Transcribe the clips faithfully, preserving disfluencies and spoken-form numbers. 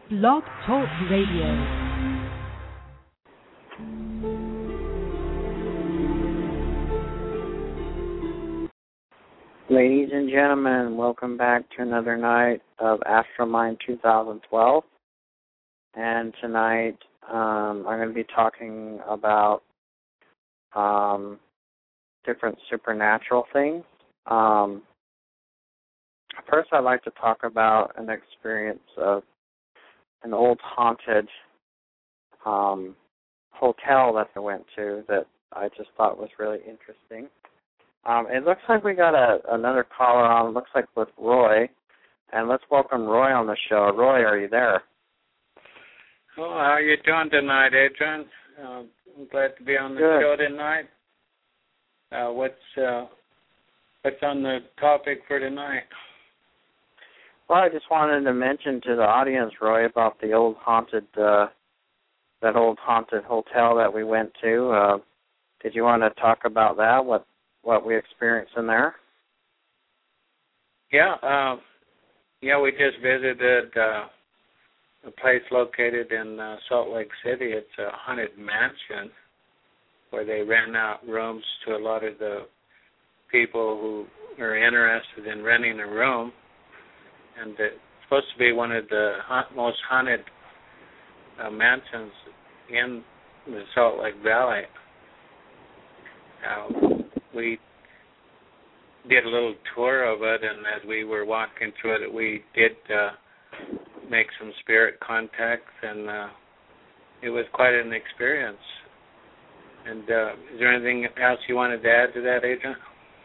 Blog Talk Radio. Ladies and gentlemen, welcome back to another night of Astromind twenty twelve. And tonight um, I'm going to be talking about um, different supernatural things. Um, first, I'd like to talk about an experience of an old haunted um, hotel that I went to that I just thought was really interesting. Um, it looks like we got a, another caller on, it looks like with Roy. And let's welcome Roy on the show. Roy, are you there? Oh, how are you doing tonight, Adrian? Uh, I'm glad to be on the Good. show tonight. Uh, what's uh, what's on the topic for tonight? Well, I just wanted to mention to the audience, Roy, about the old haunted, uh, that old haunted hotel that we went to. Uh, did you want to talk about that? What what we experienced in there? Yeah, uh, yeah, we just visited uh, a place located in uh, Salt Lake City. It's a haunted mansion where they rent out rooms to a lot of the people who are interested in renting a room. And it's supposed to be one of the ha- most haunted uh, mansions in the Salt Lake Valley. Uh, we did a little tour of it, and as we were walking through it, we did uh, make some spirit contacts, and uh, it was quite an experience. And uh, is there anything else you wanted to add to that, Adrian?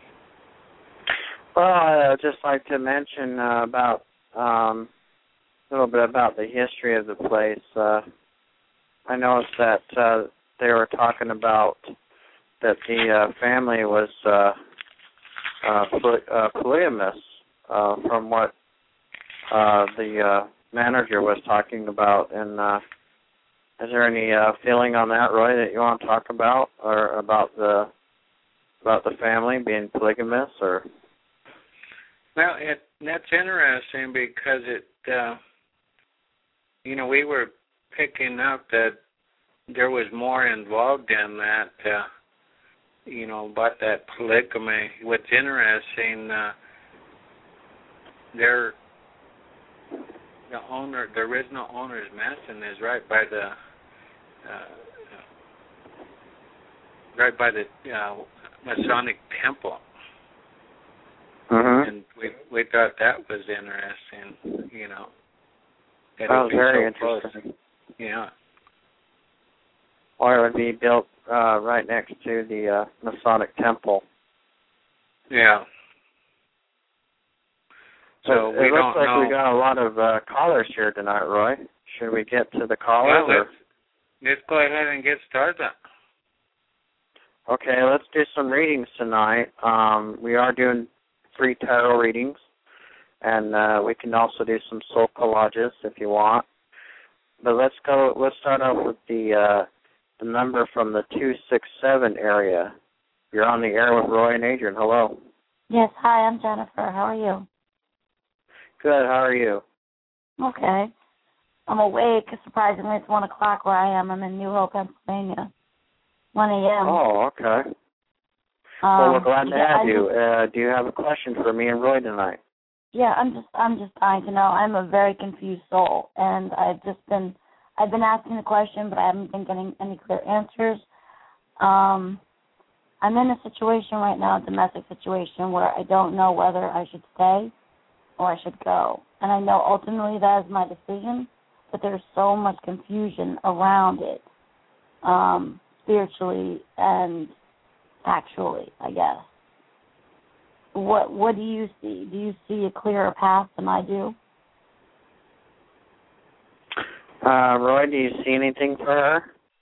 Well, I'd just like to mention uh, about um, a little bit about the history of the place. Uh, I noticed that uh, they were talking about that the uh, family was uh, uh, poly- uh, polygamous, uh, from what uh, the uh, manager was talking about. And uh, is there any uh, feeling on that, Roy, that you want to talk about, or about the about the family being polygamous, or? Well, it, that's interesting because it, uh, you know, we were picking up that there was more involved in that. Uh, you know, about that polygamy. What's interesting, uh, there, the owner, the original owner's mansion is right by the, uh, right by the uh, Masonic temple, Mm-hmm. and we we thought that was interesting. You know, that, that was very so interesting. Close. Yeah. Or it would be built uh, right next to the uh, Masonic temple. Yeah. So it we looks don't like know. we got a lot of uh, callers here tonight, Roy. Should we get to the callers? Well, let's, let's go ahead and get started. Okay, let's do some readings tonight. Um, we are doing free tarot readings, and uh, we can also do some soul collages if you want. But let's go. Let's start off with the uh, the number from the two six seven area. You're on the air with Roy and Adrian. Hello. Yes, hi, I'm Jennifer. How are you? Good, how are you? Okay. I'm awake. Surprisingly, it's one o'clock where I am. I'm in New Hope, Pennsylvania. one a.m. Oh, okay. Um, well, we're glad to yeah, have I'm you. just, Uh, do you have a question for me and Roy tonight? yeah, I'm just, I'm just dying to know. I'm a very confused soul, and I've just been, I've been asking the question, but I haven't been getting any clear answers. Um, I'm in a situation right now, a domestic situation, where I don't know whether I should stay or I should go. And I know ultimately that is my decision, but there's so much confusion around it, um, spiritually and factually, I guess. What what do you see? Do you see a clearer path than I do? Uh, Roy, do you see anything for her?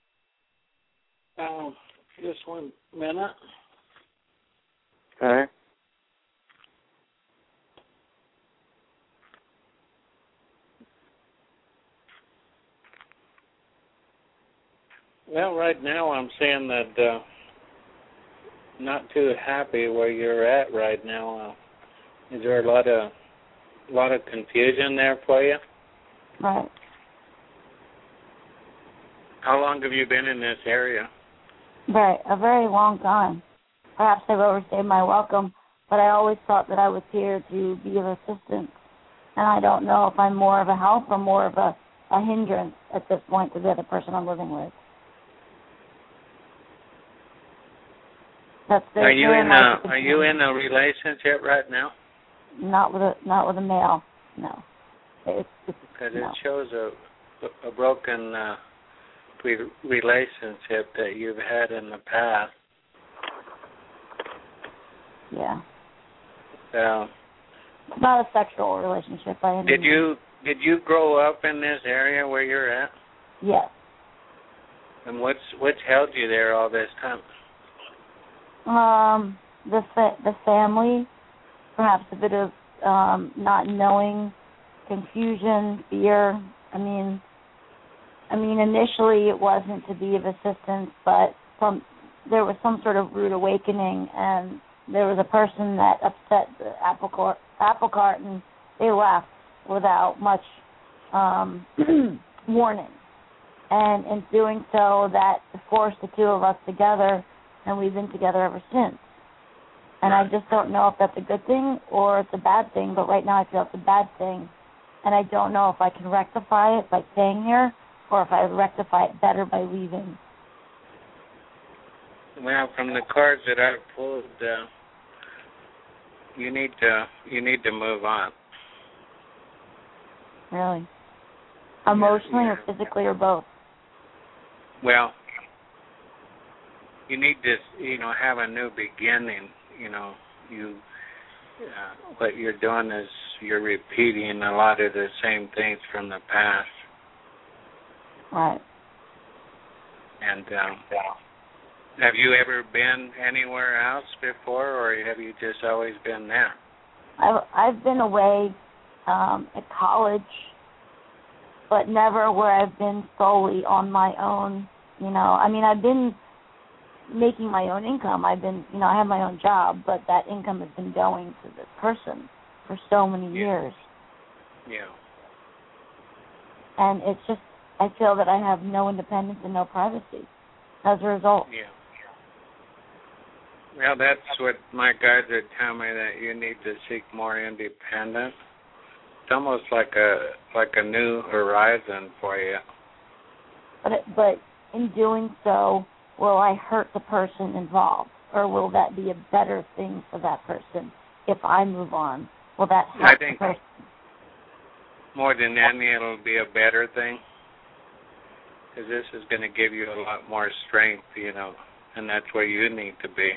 Um, just one minute. Okay. Well, right now I'm saying that uh, not too happy where you're at right now. Uh, is there a lot of a lot of confusion there for you? Right. How long have you been in this area? Very, a very long time. Perhaps I've overstayed my welcome, but I always thought that I was here to be of assistance. And I don't know if I'm more of a help or more of a, a hindrance at this point to the other person I'm living with. That's are you in a Are you in a relationship right now? Not with a not with a male, no. It's, it's, because no. it shows a a broken uh, re- relationship that you've had in the past. Yeah. So. It's not a sexual relationship by any Did means. you Did you grow up in this area where you're at? Yes. And what's what's held you there all this time? Um, the fa- the family, perhaps a bit of um, not knowing, confusion, fear. I mean, I mean, initially it wasn't to be of assistance, but some there was some sort of rude awakening, and there was a person that upset the apple cart, apple cart, and they left without much um, warning. And in doing so, that forced the two of us together, and we've been together ever since. And I just don't know if that's a good thing or it's a bad thing, but right now I feel it's a bad thing. And I don't know if I can rectify it by staying here or if I rectify it better by leaving. Well, from the cards that I pulled, uh, you need to you need to move on. Really? Emotionally yeah, yeah. or physically or both? Well, you need to, you know, have a new beginning. You know, you uh, what you're doing is you're repeating a lot of the same things from the past. Right. And um, have you ever been anywhere else before, or have you just always been there? I've I've been away um, at college, but never where I've been solely on my own. You know, I mean, I've been making my own income. I've been, you know, I have my own job, but that income has been going to this person for so many yeah. years. Yeah. And it's just, I feel that I have no independence and no privacy as a result. Yeah. Well, that's what my guides are telling me, that you need to seek more independence. It's almost like a like a new horizon for you. But it, but in doing so, will I hurt the person involved, or will that be a better thing for that person if I move on? Will that help I think the person? More than any, it'll be a better thing, because this is going to give you a lot more strength, you know, and that's where you need to be.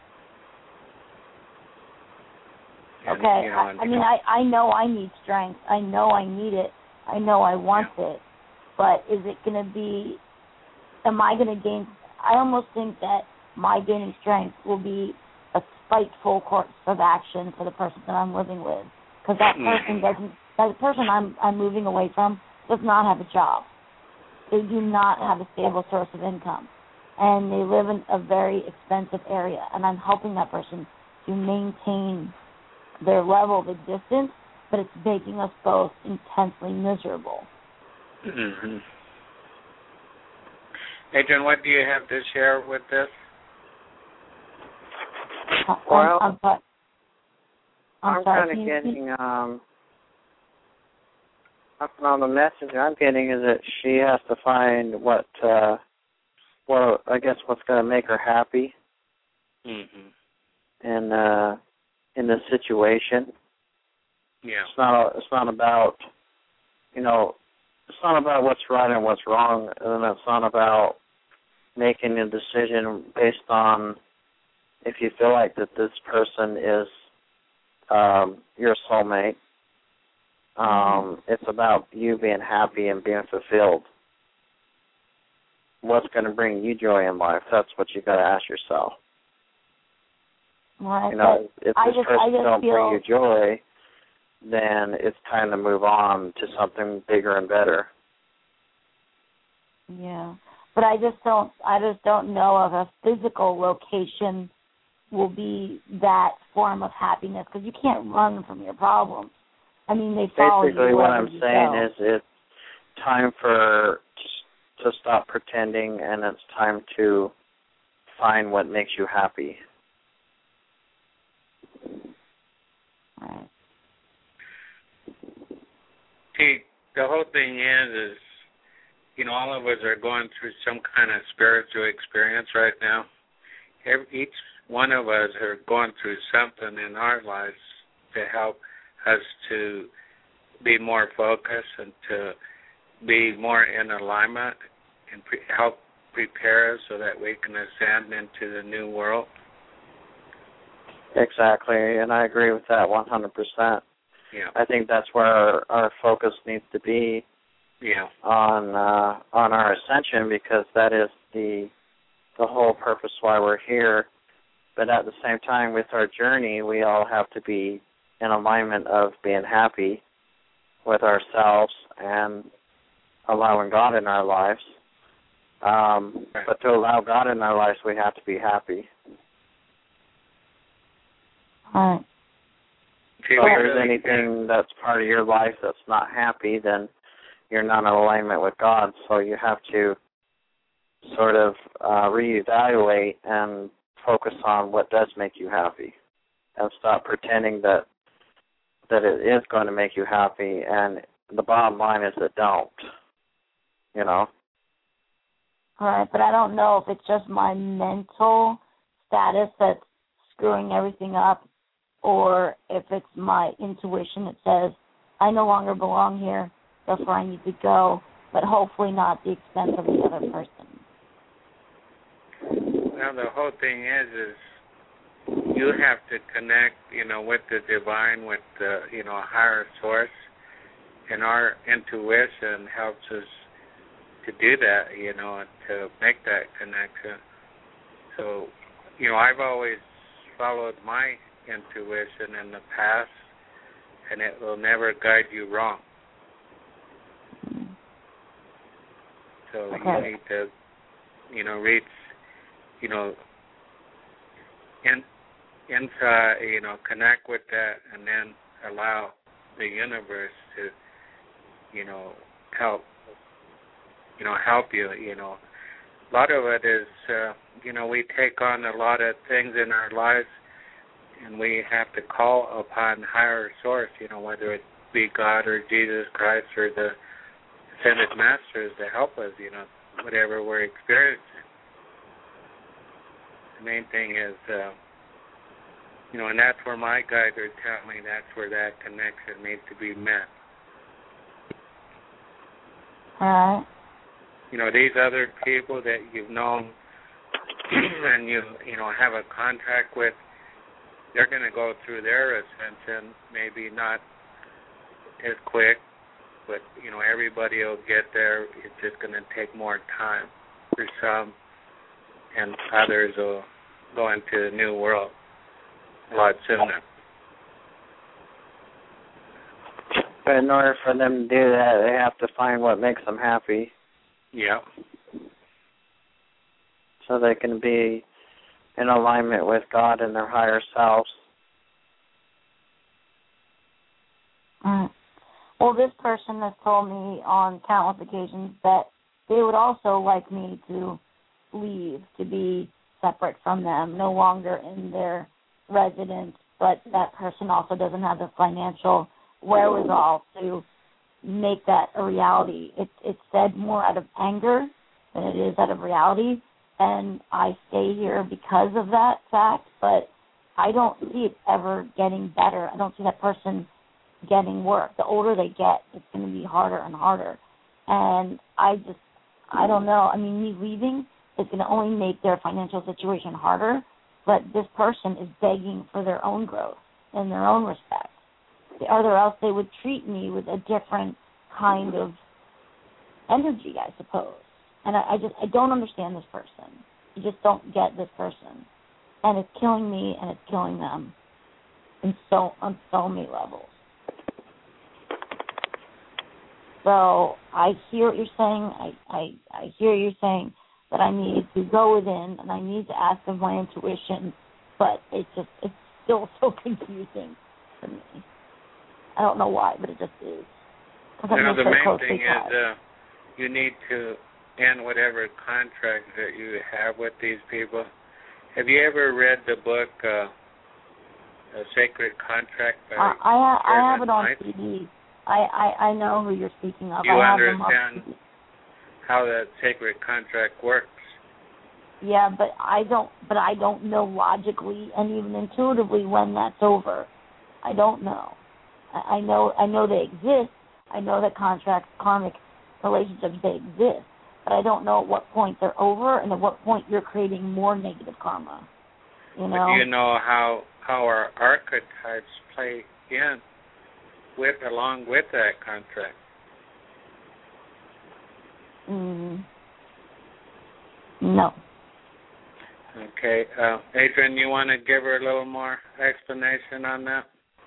And, okay, you know, I, I mean, I, I know I need strength. I know I need it. I know I want yeah. it. But is it going to be, am I going to gain, I almost think that my gaining strength will be a spiteful course of action for the person that I'm living with. Because that person doesn't, that person I'm, I'm moving away from does not have a job. They do not have a stable source of income. And they live in a very expensive area. And I'm helping that person to maintain their level of existence, but it's making us both intensely miserable. Mm-hmm. Adrian, what do you have to share with this? Well, I'm, I'm, I'm, I'm sorry, kind of getting, um, on the message I'm getting is that she has to find what, uh, well, I guess what's going to make her happy. Mm-hmm. And, uh, in this situation. Yeah. It's not it's not about, you know, it's not about what's right and what's wrong, and it's not about making a decision based on if you feel like that this person is um, your soulmate. Um, it's about you being happy and being fulfilled. What's going to bring you joy in life? That's what you got to ask yourself. Well, you know, if I this just, person I just don't feel, bring you joy, then it's time to move on to something bigger and better. Yeah, but I just don't, I just don't know if a physical location will be that form of happiness, because you can't run from your problems. I mean, they follow you Basically, what wherever I'm you saying go. is it's time for to stop pretending, and it's time to find what makes you happy. Right. See, the whole thing is, is, you know, all of us are going through some kind of spiritual experience right now. Every, each one of us are going through something in our lives to help us to be more focused and to be more in alignment and pre- help prepare us so that we can ascend into the new world. Exactly, and I agree with that one hundred percent. Yeah. I think that's where our, our focus needs to be. Yeah. On uh, on our ascension, because that is the the whole purpose why we're here. But at the same time, with our journey, we all have to be in alignment of being happy with ourselves and allowing God in our lives. Um, right. But to allow God in our lives, we have to be happy. All right. So if there's anything that's part of your life that's not happy, then you're not in alignment with God. So you have to sort of uh, reevaluate and focus on what does make you happy, and stop pretending that that it is going to make you happy. And the bottom line is it don't. You know. All right, but I don't know if it's just my mental status that's screwing everything up, or if it's my intuition that says, I no longer belong here, therefore I need to go, but hopefully not at the expense of the other person. Well, the whole thing is, is you have to connect, you know, with the divine, with the, you know, higher source, and our intuition helps us to do that, you know, to make that connection. So, you know, I've always followed my intuition in the past, and it will never guide you wrong. So okay. you need to, you know, reach, you know, in, inside, you know, connect with that, and then allow the universe to, you know, help, you know, help you, you know. A lot of it is, uh, you know, we take on a lot of things in our lives, and we have to call upon higher source, you know, whether it be God or Jesus Christ or the ascended masters to help us, you know, whatever we're experiencing. The main thing is, uh, you know, and that's where my guides are telling me that's where that connection needs to be met. All right. You know, these other people that you've known and you, you know, have a contact with, they're going to go through their ascension, maybe not as quick, but, you know, everybody will get there. It's just going to take more time for some, and others will go into the new world a lot sooner. But in order for them to do that, they have to find what makes them happy. Yeah. So they can be in alignment with God and their higher selves. Mm. Well, this person has told me on countless occasions that they would also like me to leave, to be separate from them, no longer in their residence, but that person also doesn't have the financial wherewithal to make that a reality. It, it's said more out of anger than it is out of reality, and I stay here because of that fact, but I don't see it ever getting better. I don't see that person getting work. The older they get, it's going to be harder and harder. And I just, I don't know. I mean, me leaving is going to only make their financial situation harder, but this person is begging for their own growth and their own respect. Or else they would treat me with a different kind of energy, I suppose. And I, I just, I don't understand this person. I just don't get this person. And it's killing me and it's killing them in so, on so many levels. So I hear what you're saying. I, I, I hear you saying that I need to go within and I need to ask of my intuition, but it's just, it's still so confusing for me. I don't know why, but it just is. You know, the main thing is uh, you need to end whatever contract that you have with these people. Have you ever read the book uh, A Sacred Contract by I I, ha- I have it on Knight? C D. I, I I know who you're speaking of. You I have them understand on C D. how that sacred contract works? Yeah, but I don't. But I don't know logically and even intuitively when that's over. I don't know. I, I know. I know they exist. I know that contracts, karmic relationships, they exist. But I don't know at what point they're over and at what point you're creating more negative karma. You know. But do you know how how our archetypes play in with along with that contract? Mm. No. Okay. Uh, Adrian, you want to give her a little more explanation on that?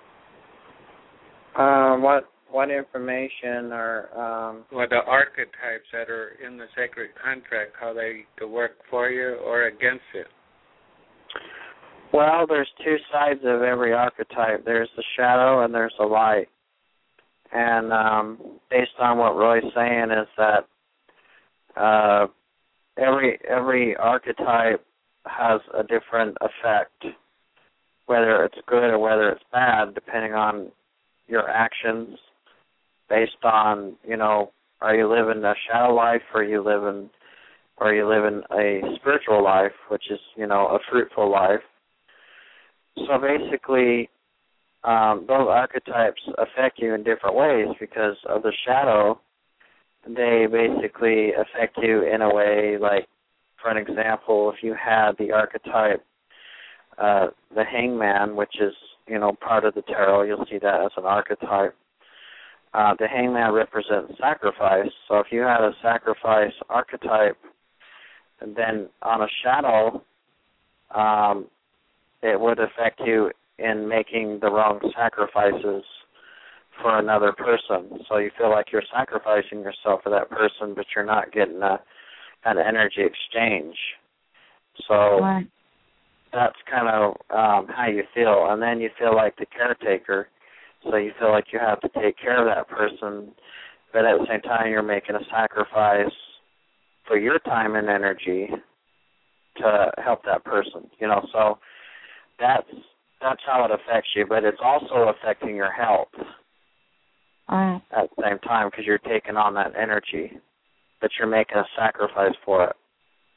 Um, what what information or um? Well, the archetypes that are in the sacred contract, how they to work for you or against it. Well, there's two sides of every archetype. There's the shadow and there's the light. And um, based on what Roy's saying is that uh, every every archetype has a different effect, whether it's good or whether it's bad, depending on your actions, based on, you know, are you living a shadow life or are you living or are you living a spiritual life, which is, you know, a fruitful life. So basically, um, those archetypes affect you in different ways because of the shadow. They basically affect you in a way like, for an example, if you had the archetype, uh, the hangman, which is, you know, part of the tarot, you'll see that as an archetype. Uh, the hangman represents sacrifice. So if you had a sacrifice archetype, then on a shadow, um, it would affect you in making the wrong sacrifices for another person. So you feel like you're sacrificing yourself for that person, but you're not getting a, an energy exchange. So Right. that's kind of um, how you feel. And then you feel like the caretaker. So you feel like you have to take care of that person, but at the same time you're making a sacrifice for your time and energy to help that person. You know, so that's that's how it affects you, but it's also affecting your health Right. at the same time because you're taking on that energy, but you're making a sacrifice for it.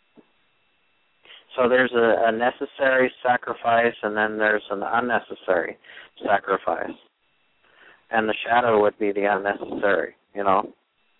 So there's a, a necessary sacrifice, and then there's an unnecessary sacrifice. And the shadow would be the unnecessary, you know.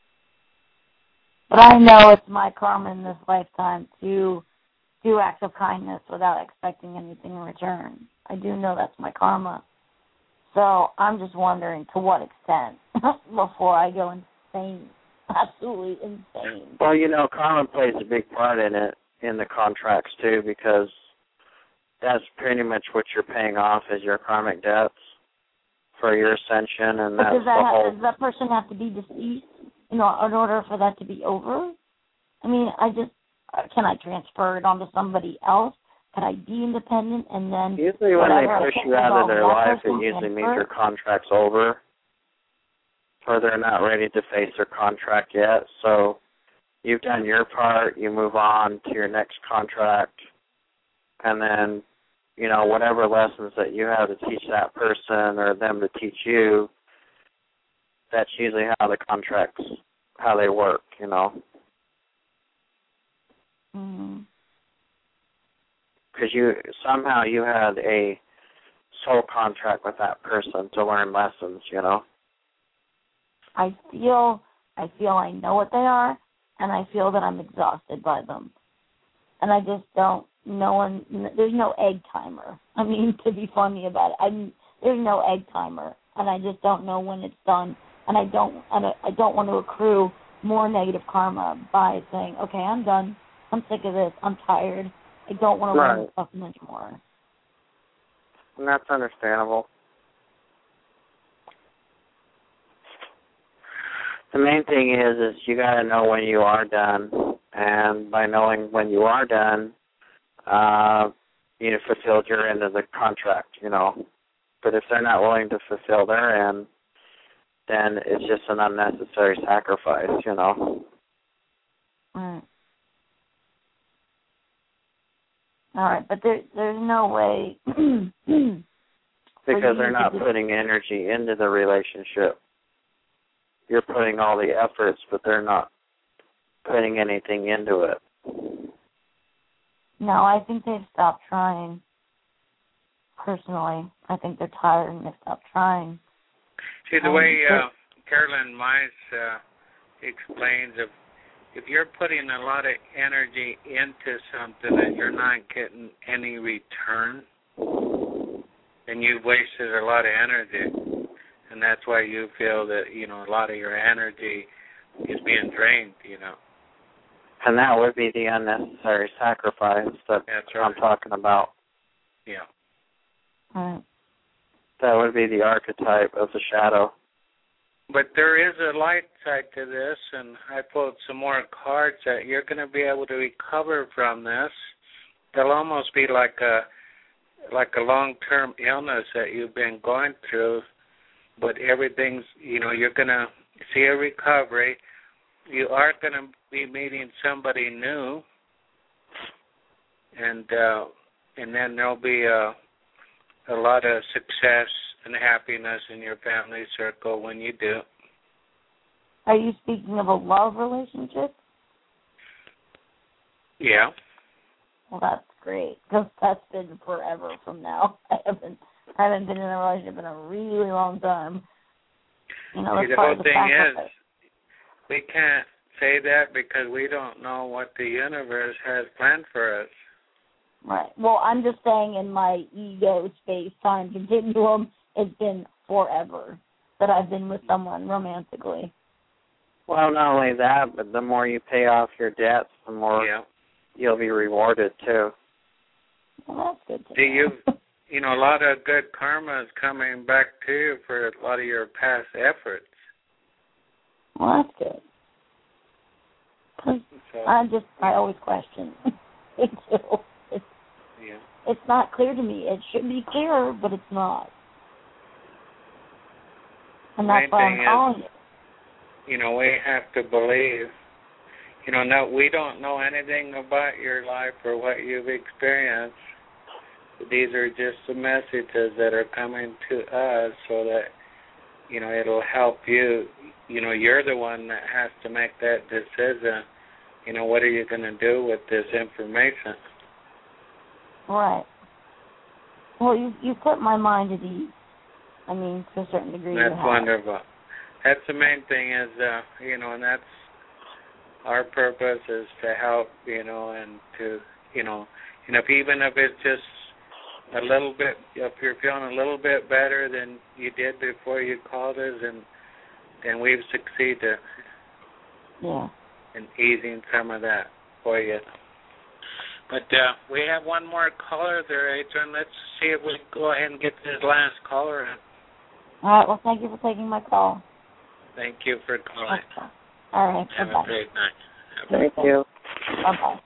But I know it's my karma in this lifetime to do acts of kindness without expecting anything in return. I do know that's my karma. So I'm just wondering to what extent before I go insane, absolutely insane. Well, you know, karma plays a big part in it, in the contracts too, because that's pretty much what you're paying off is your karmic debts for your ascension, and But that's does that the have, whole... does that person have to be deceased, you know, in order for that to be over? I mean, I just, uh, can I transfer it onto somebody else? Can I be independent and then... Usually when they whatever, push I you out of their that life, it person usually means transfer? your contract's over, or they're not ready to face their contract yet. So you've done your part, you move on to your next contract, and then, you know, whatever lessons that you have to teach that person or them to teach you, that's usually how the contracts, how they work, you know. Mm-hmm. Because you, somehow you had a soul contract with that person to learn lessons, you know. I feel, I feel I know what they are, and I feel that I'm exhausted by them. And I just don't, no one, there's no egg timer. I mean, to be funny about it, I'm, there's no egg timer, and I just don't know when it's done. And I don't, and I, I don't want to accrue more negative karma by saying, okay, I'm done. I'm sick of this. I'm tired. I don't want to Right. learn this stuff much more. And that's understandable. The main thing is, is you got to know when you are done, and by knowing when you are done, uh, you have fulfilled your end of the contract, you know. But if they're not willing to fulfill their end, then it's just an unnecessary sacrifice, you know. Right. All right, but there, there's no way. Because they're not putting energy into the relationship. You're putting all the efforts, but they're not putting anything into it. No, I think they've stopped trying. Personally, I think they're tired and they've stopped trying. See, the um, way uh, Carolyn Mice uh, explains, if if you're putting a lot of energy into something and you're not getting any return, then you've wasted a lot of energy, and that's why you feel that, you know, a lot of your energy is being drained, you know. And that would be the unnecessary sacrifice that that's right. I'm talking about. Yeah. Right. That would be the archetype of the shadow. But there is a light side to this, and I pulled some more cards that you're going to be able to recover from this. They'll almost be like a like a long-term illness that you've been going through, but everything's, you know, you're going to see a recovery. You are going to be meeting somebody new, and uh, and then there'll be a, a lot of success and happiness in your family circle when you do. Are you speaking of a love relationship? Yeah. Well, that's great, because that's been forever from now. I haven't I haven't been in a relationship in a really long time. You know, See, the whole thing is, we can't say that because we don't know what the universe has planned for us. Right. Well, I'm just saying in my ego, space, time continuum, it's been forever that I've been with someone romantically. Well, not only that, but the more you pay off your debts, the more yeah. you'll be rewarded, too. Well, that's good to Do know. you, you know, a lot of good karma is coming back to you for a lot of your past efforts. Well, that's good. Cause so, I just, I always question. it's, yeah. it's not clear to me. It should be clearer, but it's not. And that's why I'm calling it. You know, we have to believe. You know, no, we don't know anything about your life or what you've experienced. These are just the messages that are coming to us so that, you know, it'll help you. You know, you're the one that has to make that decision. You know, what are you going to do with this information? Right. Well, you you put my mind at ease. I mean, to a certain degree. That's wonderful. That's the main thing is, uh, you know, and that's our purpose is to help, you know, and to, you know, and if even if it's just a little bit, if you're feeling a little bit better than you did before you called us, and then we've succeeded yeah. in easing some of that for you. But uh, we have one more caller there, Adrian. Let's see if we can go ahead and get this last caller in. All right. Well, thank you for taking my call. Thank you for calling. Okay. All right. Have bye-bye. a great night. Thank you. Bye-bye.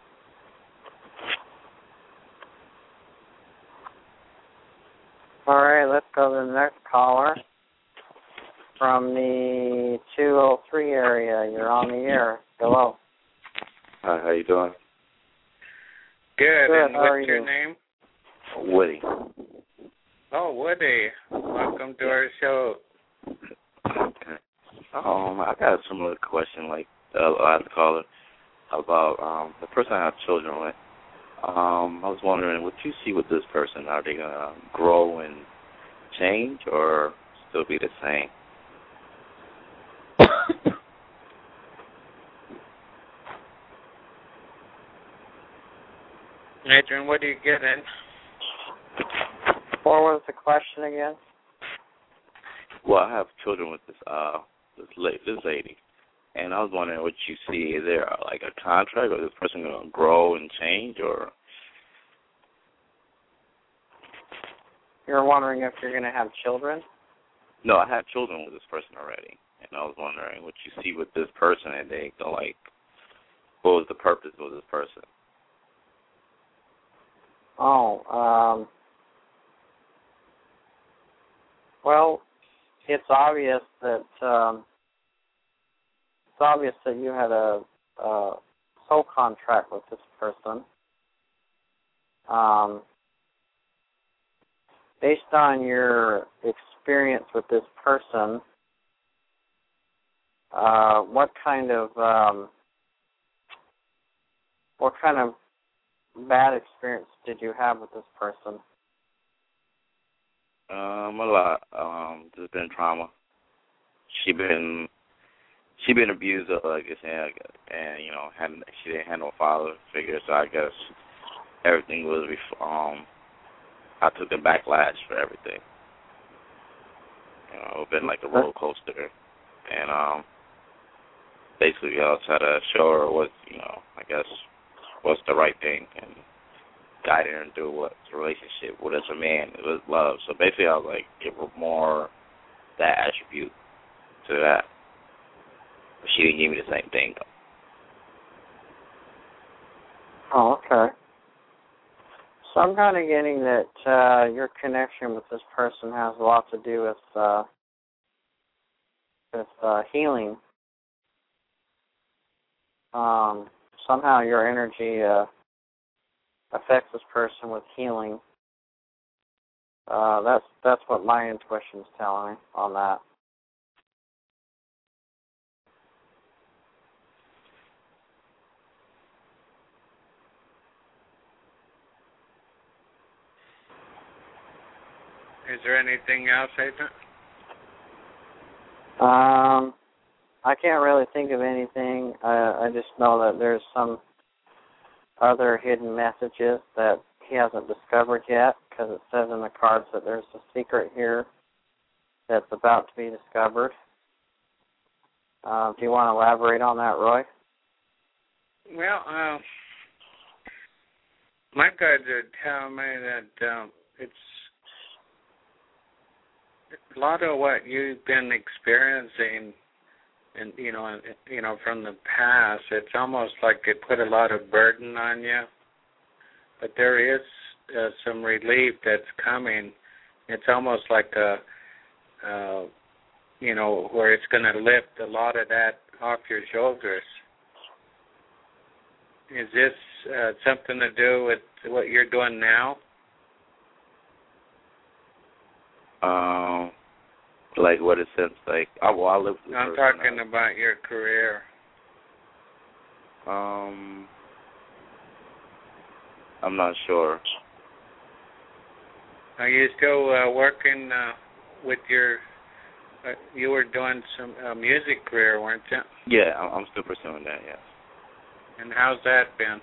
All right, let's go to the next caller from the two oh three area. You're on the air. Hello. Hi, how you doing? Good. Good. And How what's are your you? name? Woody. Oh, Woody. Welcome to our show. Okay. Um, I got a similar question like the last caller about um, the person I have children with. Um, I was wondering, what you see with this person? Are they going to grow and change or still be the same? Adrian, what are you getting? What was the question again? Well, I have children with this uh this lady, this lady, and I was wondering what you see. Is there like a contract, or is this person going to grow and change, or? You're wondering if you're going to have children? No, I have children with this person already, and I was wondering what you see with this person, and they go like, what was the purpose of this person? Oh, um, well, it's obvious that um, it's obvious that you had a uh, soul contract with this person. Um, based on your experience with this person, uh, what kind of um, what kind of bad experience did you have with this person? Um, a lot. Um, there's been trauma. She been she been abused, uh, like I said, and you know, had she didn't have no father figure, so I guess everything was um, I took the backlash for everything. You know, it's been like a roller coaster, and um, basically I try to show her what you know, I guess what's the right thing, and guide her through what's a relationship, what is a man, what is love. So basically I was like, give her more that attribute to that. But she didn't give me the same thing, though. Oh, okay. So I'm kind of getting that uh, your connection with this person has a lot to do with uh, with uh, healing. Um, somehow your energy uh, affects this person with healing. Uh, that's that's what my intuition is telling me on that. Is there anything else, Adrian? Um, I can't really think of anything. Uh, I just know that there's some other hidden messages that he hasn't discovered yet, because it says in the cards that there's a secret here that's about to be discovered. Uh, do you want to elaborate on that, Roy? Well, uh, my guides are telling me that um, it's a lot of what you've been experiencing, and you know, and, you know, from the past. It's almost like it put a lot of burden on you, but there is uh, some relief that's coming. It's almost like a, uh, you know, where it's going to lift a lot of that off your shoulders. Is this uh, something to do with what you're doing now? Um, like what it says, like I, well, I live with I'm person talking now. about your career. Um, I'm not sure. Are you still uh, working uh, with your? Uh, you were doing some uh, music career, weren't you? Yeah, I'm, I'm still pursuing that. Yes. And how's that been?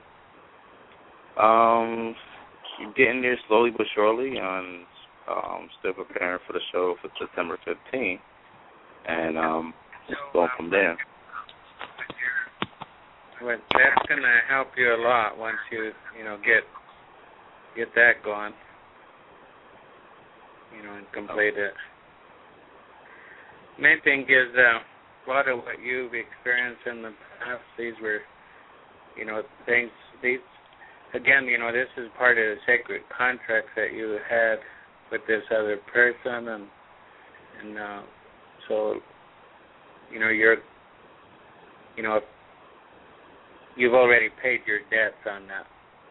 Um, getting there slowly but surely, and um, still preparing for the show for September fifteenth, and um, just going from there. Well, that's going to help you a lot once you, you know, get get that going, you know, and complete it. Main thing is uh, a lot of what you've experienced in the past. These were, you know, things. These again, you know, this is part of the sacred contracts that you had with this other person, and and uh, so, you know, you're, you know, you've already paid your debts on that.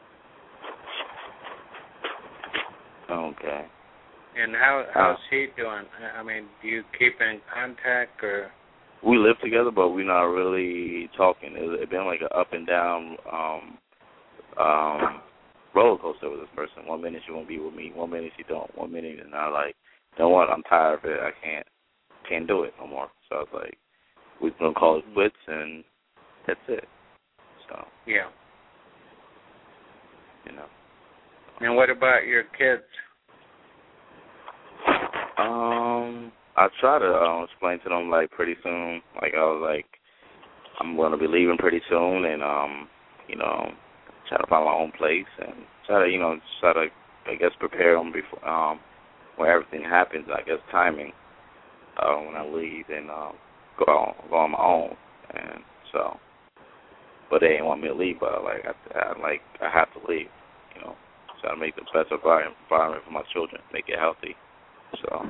Okay. And how how's she doing? I mean, do you keep in contact, or? We live together, but we're not really talking. It's been like an up and down um, um, roller coaster with this person. One minute she won't be with me, one minute she don't, one minute and I like, you know what? I'm tired of it. I can't can't do it no more. So I was like, we're gonna call it quits, and that's it. So yeah, you know. And what about your kids? Um, I try to um, explain to them like pretty soon. Like I was like, I'm gonna be leaving pretty soon, and um, you know, try to find my own place and try to, you know, try to, I guess, prepare them before um, when everything happens. I guess timing uh, when I leave and um, go on go on my own, and so. But they didn't want me to leave, but like I, I like I have to leave, you know. Try to make the best environment for my children, make it healthy. So.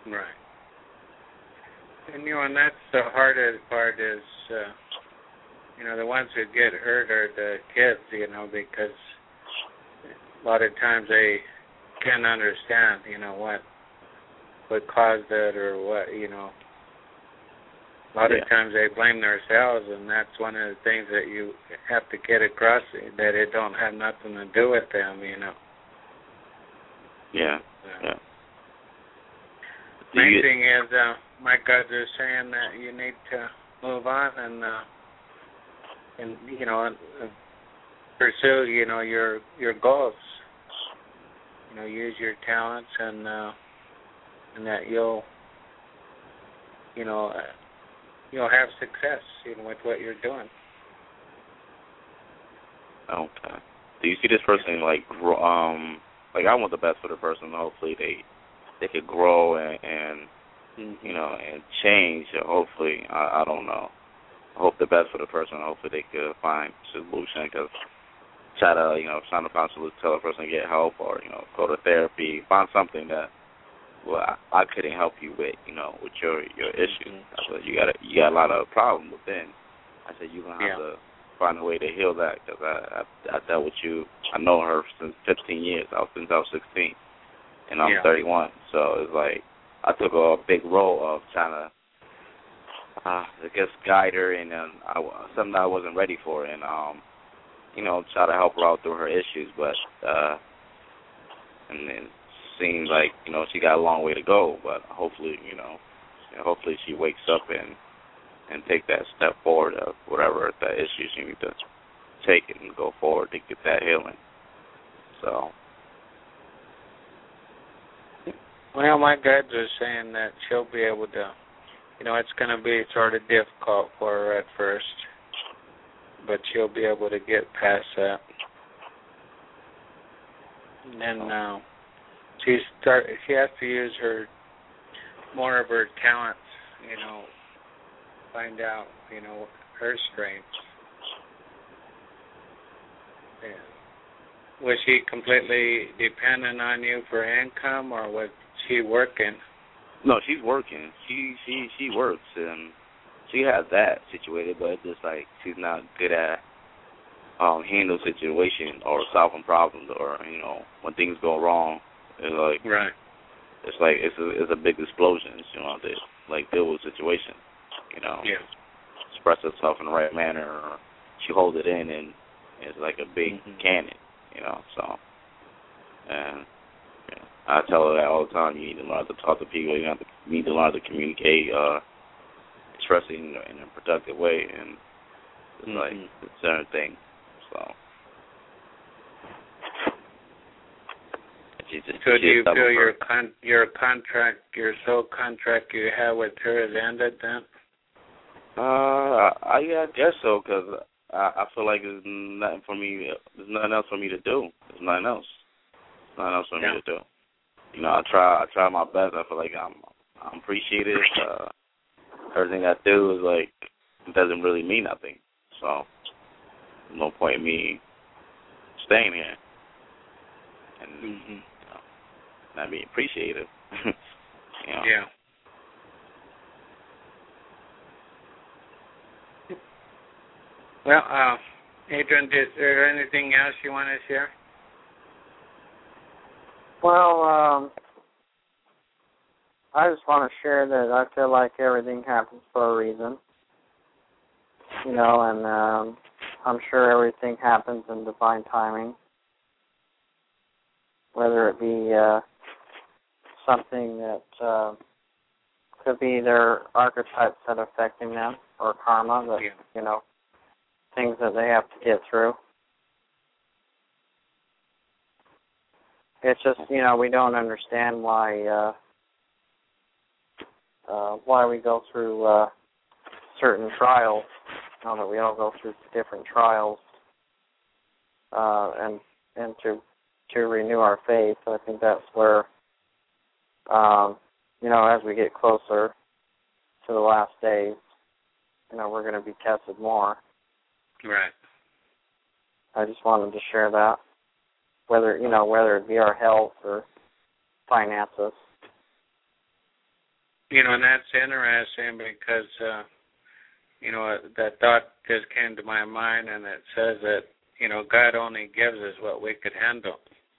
Right. And you know, and that's the hardest part is, uh, you know, the ones who get hurt are the kids, you know, because a lot of times they can't understand, you know, what what caused it or what, you know. A lot yeah. of times they blame themselves, and that's one of the things that you have to get across, that it don't have nothing to do with them, you know. Yeah, Uh, yeah. Main you, thing is, uh, my guys are saying that you need to move on and, uh, and you know, and, uh, pursue, you know, your your goals. You know, use your talents, and uh, and that you'll, you know, uh, you'll have success, you know, with what you're doing. Okay. Do you see this person like grow, um like I want the best for the person. Hopefully they they could grow and, and Mm-hmm. you know and change. Hopefully I, I don't know. I hope the best for the person. Hopefully they could find solution, because try to you know trying to find solution, tell a person to get help, or you know go to therapy, find something that well I, I couldn't help you with, you know, with your your issues. Mm-hmm. I said you got a, you got a lot of problems within. I said you're gonna have Yeah. to find a way to heal that, because I, I I dealt with you. I know her since fifteen years. I was since I was sixteen, and I'm Yeah. thirty-one. So it's like I took a big role of trying to, uh, I guess, guide her, and um, I, something I wasn't ready for, and um, you know, try to help her out through her issues. But uh, and then seems like you know she got a long way to go. But hopefully, you know, hopefully she wakes up and and take that step forward of whatever the issues you need to take it and go forward to get that healing. So. Well, my guides are saying that she'll be able to, you know, it's going to be sort of difficult for her at first, but she'll be able to get past that. And then uh, she start. She has to use her more of her talents, you know, find out, you know, her strengths. Yeah. Was she completely dependent on you for income, or was she working? No, she's working. She she she works, and she has that situated, but it's just like she's not good at um handling situations or solving problems, or you know when things go wrong. It's like right. It's like it's a it's a big explosion. You know, to like deal with situations. You know, Yeah. express herself in the right manner, or she holds it in, and it's like a big mm-hmm. cannon. You know, so and. I tell her that all the time. You need to learn to talk to people. You have to you need to learn to communicate, uh, expressing in, in a productive way, and it's mm-hmm. like it's certain thing. So, she just, so she do you feel your con- your contract, your sole contract you have with her has ended then? Uh, I, I guess so, because I, I feel like there's nothing for me. There's nothing else for me to do. There's nothing else. There's nothing else for yeah. me to do. You know, I try. I try my best. I feel like I'm. I'm appreciated. Uh, everything I do is like it doesn't really mean nothing. So, there's no point in me staying here and mm-hmm. you know, not being appreciated. you know. Yeah. Well, uh, Adrian, is there anything else you want to share? Well, um, I just want to share that I feel like everything happens for a reason. You know, and um, I'm sure everything happens in divine timing. Whether it be uh, something that uh, could be their archetypes that are affecting them, or karma, that, yeah. you know, things that they have to get through. It's just, you know, we don't understand why uh, uh, why we go through uh, certain trials. Now that we all go through different trials, uh, and and to to renew our faith, I think that's where, um, you know, as we get closer to the last days, you know, we're going to be tested more. Right. I just wanted to share that. Whether, you know, whether it be our health or finances. You know, and that's interesting because, uh, you know, that thought just came to my mind, and it says that, you know, God only gives us what we could handle.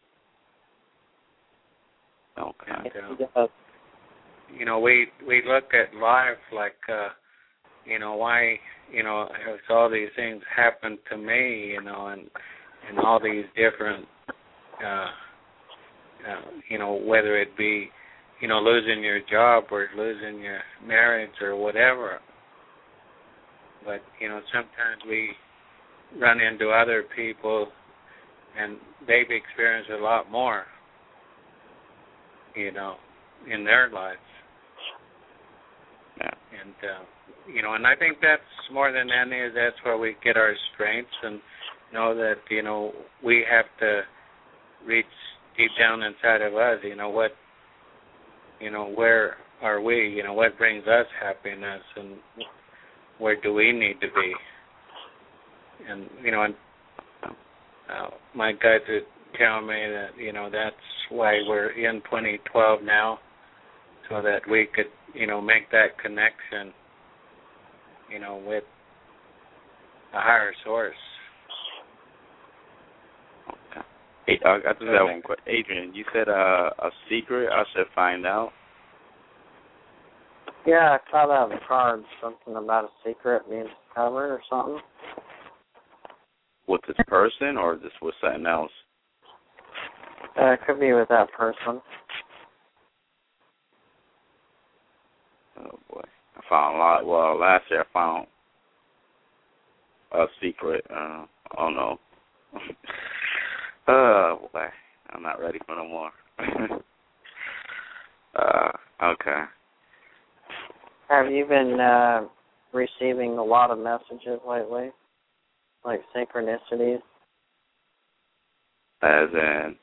Okay. And, uh, you know, we we look at life like, uh, you know, why, you know, has all these things happened to me, you know, and and all these different, uh, uh, you know, whether it be, you know, losing your job or losing your marriage or whatever. But, you know, sometimes we run into other people and they've experienced a lot more, you know, in their lives. Yeah. And, uh, you know, and I think that's more than any, that's where we get our strengths and know that, you know, we have to reach deep down inside of us, you know, what, you know, where are we, you know, what brings us happiness and where do we need to be? And, you know, and, uh, my guides would tell me that, you know, that's why we're in twenty twelve now, so that we could, you know, make that connection, you know, with a higher source. Okay. Hey, I, I just have one question. Adrian, you said uh, a secret I should find out? Yeah, I saw that on the card, something about a secret being discovered or something. With this person or just with something else? Uh, it could be with that person. Oh, boy. I found a lot. Well, last year I found a secret. Uh, oh, no. Oh, boy. I'm not ready for no more. uh, okay. Have you been uh, receiving a lot of messages lately? Like synchronicities? As in?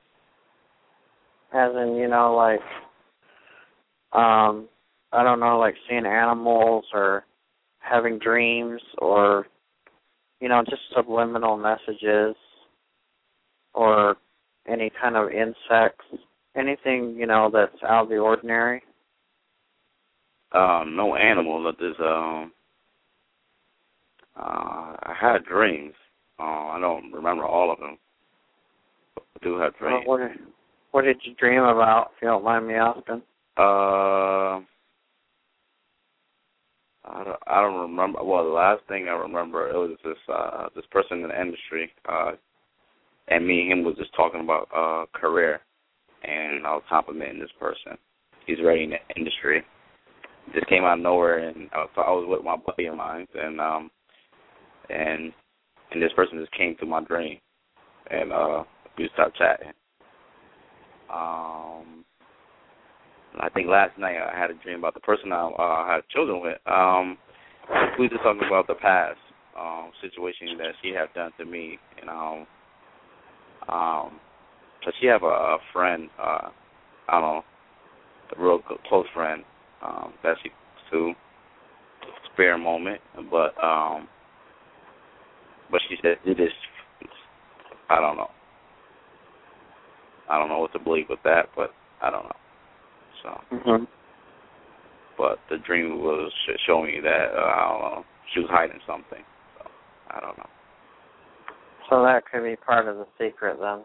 As in, you know, like, um, I don't know, like seeing animals or having dreams or, you know, just subliminal messages or any kind of insects, anything, you know, that's out of the ordinary? Um, no animal. But there's, um, uh, I had dreams. Uh, I don't remember all of them. But I do have dreams. Well, what, did, what did you dream about, if you don't mind me asking? Uh, I don't, I don't remember. Well, the last thing I remember, it was this uh, this person in the industry, uh, and me and him was just talking about uh, career, and I was complimenting this person. He's already in the industry. Just came out of nowhere, and I was, I was with my buddy of mine, and um, and and this person just came to my dream, and uh, we started chatting. Um, I think last night I had a dream about the person I uh, had children with. Um, we were just talking about the past um, situation that she had done to me, and um, um, so she have a, a friend, uh, I don't know, a real close friend. Um, that she to spare a moment, but um, but she said it is. I don't know. I don't know what to believe with that, but I don't know. So, Mm-hmm. but the dream was showing me that uh, I don't know, she was hiding something. So I don't know. So that could be part of the secret then.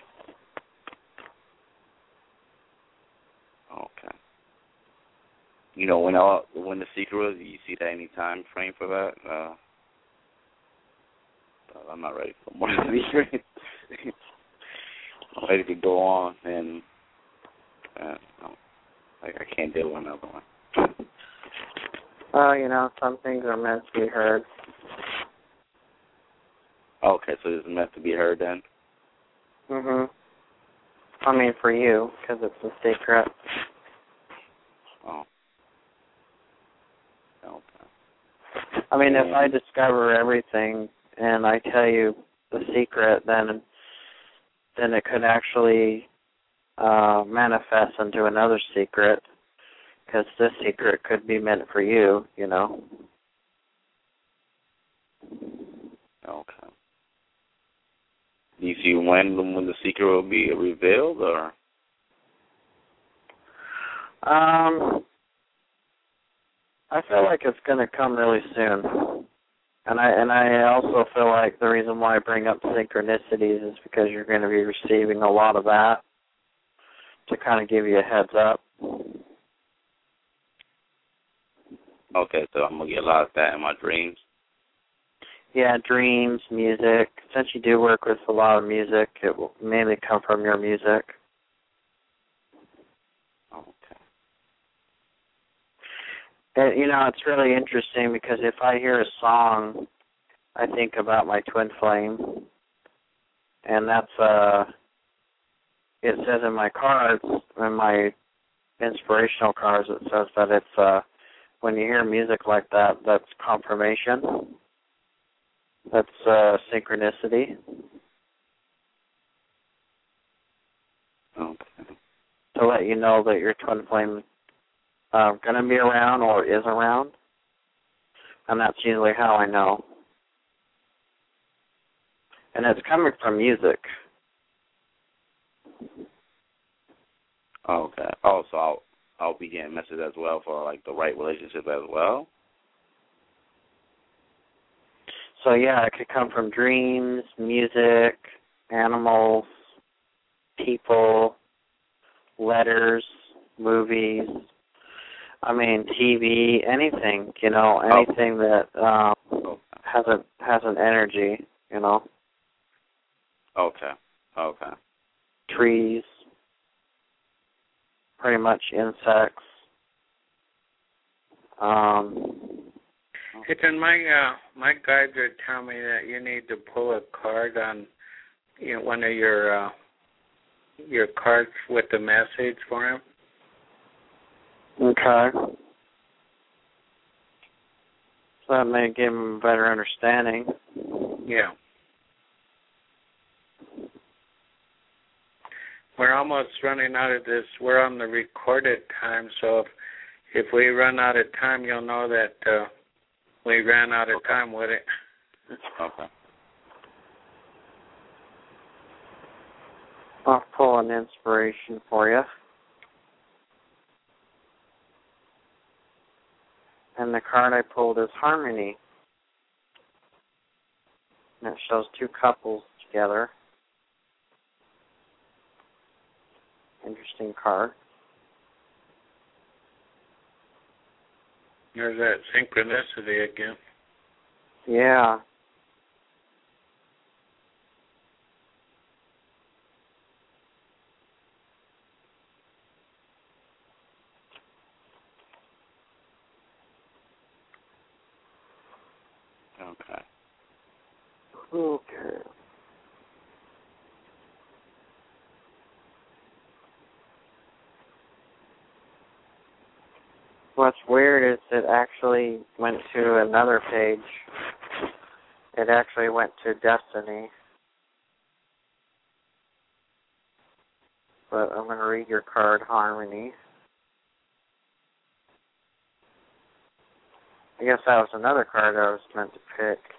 Okay. You know, when I, when the secret was, you see that any time frame for that? Uh, I'm not ready for more secret. I'm ready to go on, and uh, no, like I can't deal with another one. Well, you know, some things are meant to be heard. Okay, so it's meant to be heard then? Mhm. I mean, for you, because it's a secret. Oh. Okay. I mean, if I discover everything and I tell you the secret, then then it could actually uh, manifest into another secret, because this secret could be meant for you, you know. Okay. Do you see when when the secret will be revealed, or? Um, I feel like it's going to come really soon. And I and I also feel like the reason why I bring up synchronicities is because you're going to be receiving a lot of that to kind of give you a heads up. Okay, so I'm going to get a lot of that in my dreams. Yeah, dreams, music. Since you do work with a lot of music, it will mainly come from your music. Okay. And, you know, it's really interesting because if I hear a song, I think about my twin flame. And that's, uh, it says in my cards, in my inspirational cards, it says that it's, uh, when you hear music like that, that's confirmation. That's uh, synchronicity. Okay. To let you know that your twin flame uh, going to be around or is around. And that's usually how I know. And it's coming from music. Okay. Oh, so I'll, I'll be getting messages as well for, like, the right relationship as well? So, yeah, it could come from dreams, music, animals, people, letters, movies, I mean, T V, anything, you know, anything that um, has a has an energy, you know. Okay, okay. Trees, pretty much insects. Um, Hey, then my uh, my guides are telling me that you need to pull a card on, you know, one of your uh, your cards with the message for him. okay. So that may give him a better understanding. Yeah. We're almost running out of this. We're on the recorded time, so if, if we run out of time, you'll know that uh, we ran out of time with it. Okay. I'll pull an inspiration for you. And the card I pulled is Harmony. And it shows two couples together. Interesting card. There's that synchronicity again. Yeah. Okay. Okay. What's weird is it actually went to another page. It actually went to Destiny. But I'm going to read your card, Harmony. I guess that was another card I was meant to pick.